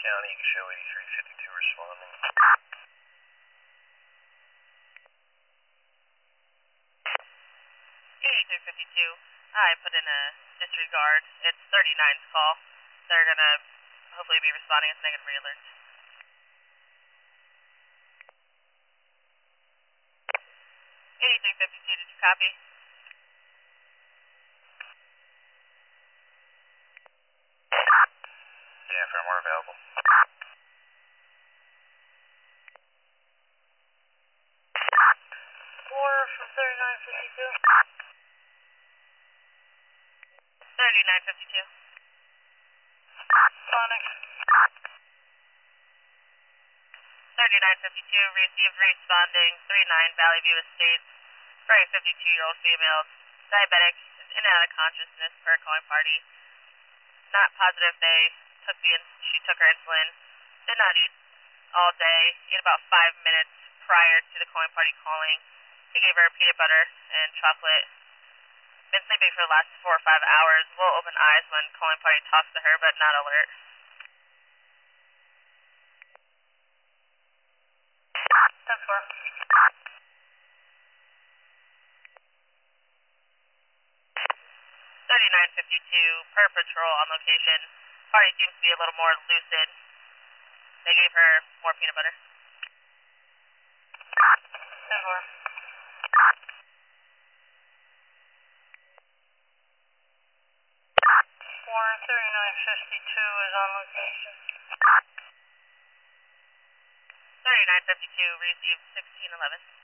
County, you can show 8352 responding. 8352, I put in a disregard. It's 39's call. They're gonna hopefully be responding as negative re-alerts. 8352, did you copy? Yeah, firmware available. 4 from 3952. 3952. Sonic. 3952, received responding 39 Valley View Estates for a 52-year-old female, diabetic, is in and out of consciousness per calling party. Not positive she took her insulin, did not eat all day, ate about 5 minutes prior to the calling party calling. He gave her peanut butter and chocolate. Been sleeping for the last 4 or 5 hours, will open eyes when calling party talks to her, but not alert. 10-4. 3952, per patrol on location. Party seems to be a little more lucid. They gave her more peanut butter. 10-4. 3952 is on location. 3952, received 1611.